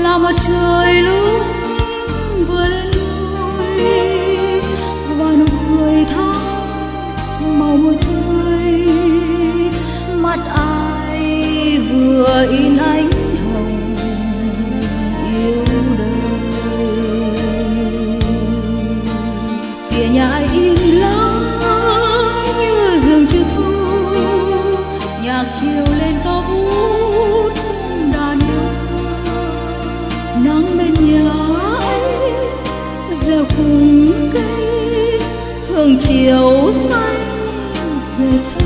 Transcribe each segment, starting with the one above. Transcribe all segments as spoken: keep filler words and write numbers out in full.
là mặt trời lúc vừa lên ngôi và nụ cười tháng màu môi tươi. Mắt ai vừa in ánh hồng yêu đời. Kìa nhà ai im lắng như rừng chưa thu, nhạc chiều lên cao vút đàn yêu. Nắng bên nhà ấy gieo cùng cây hương chiều xanh dệt thơ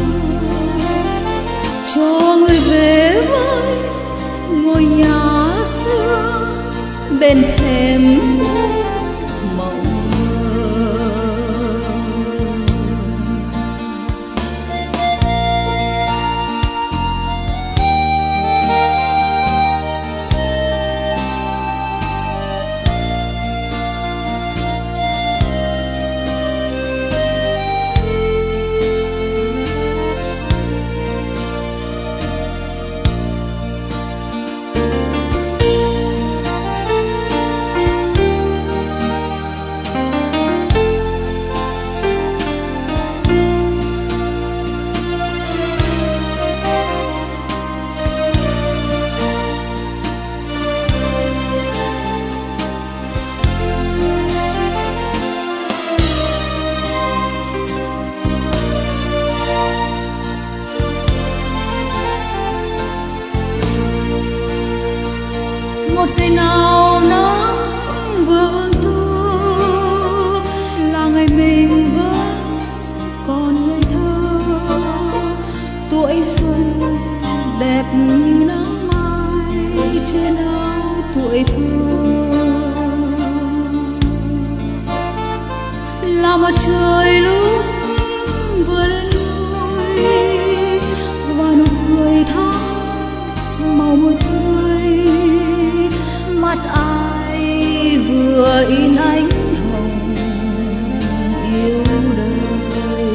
cho người về với ngôi nhà xưa bên thềm mộng mơ. Một ngày nào nắng vừa ương thu là ngày mình vẫn còn ngây thơ. Tuổi xuân đẹp như nắng mai trên áo tuổi thơ. Là mặt trời lúc vừa lên ngôi và nụ cười tháng màu môi tươi. Mắt ai vừa in ánh hồng yêu đời.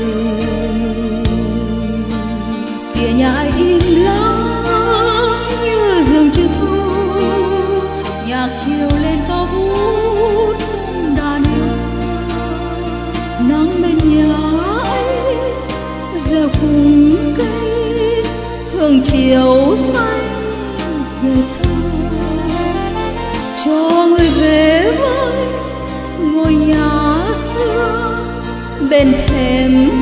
Kìa nhà ai im lắng như rừng chưa thu, nhạc chiều lên cao vút đàn yêu. Nắng bên nhà ấy gieo cùng cây hương chiều xanh dệt thơ cho người về với ngôi nhà xưa bên thềm